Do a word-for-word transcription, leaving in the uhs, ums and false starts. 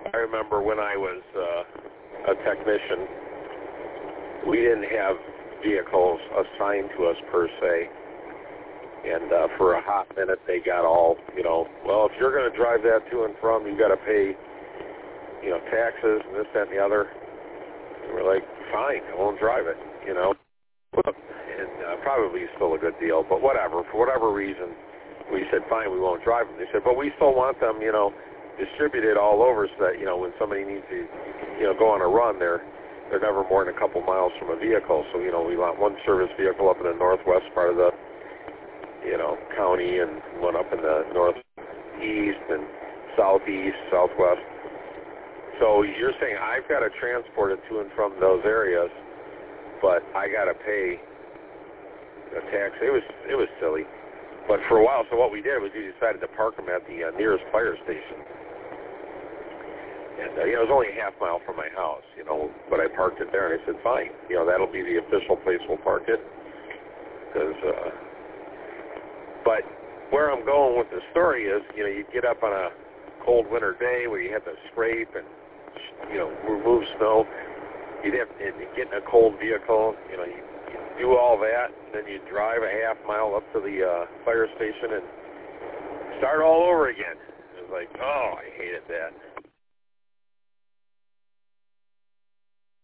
I remember when I was uh, a technician, we didn't have vehicles assigned to us per se. And uh, for a hot minute, they got all, you know, well, if you're going to drive that to and from, you got to pay, you know, taxes and this, that, and the other. And we're like, fine, I won't drive it, you know. And uh, probably still a good deal, but whatever. For whatever reason, we said, fine, we won't drive them. They said, but we still want them, you know, distributed all over so that, you know, when somebody needs to, you know, go on a run, they're, they're never more than a couple miles from a vehicle. So, you know, we want one service vehicle up in the northwest part of the, you know, county, and one up in the northeast and southeast, southwest. So you're saying I've got to transport it to and from those areas, but I got to pay a tax. It was it was silly. But for a while, so what we did was we decided to park them at the uh, nearest fire station. And uh, you know, it was only a half mile from my house, you know, but I parked it there, and I said, fine, you know, that'll be the official place we'll park it, because. Uh, But where I'm going with the story is, you know, you get up on a cold winter day where you have to scrape and, you know, remove snow. You'd have to get in a cold vehicle, you know, you, you do all that, and then you drive a half mile up to the uh, fire station and start all over again. It was like, oh, I hated that.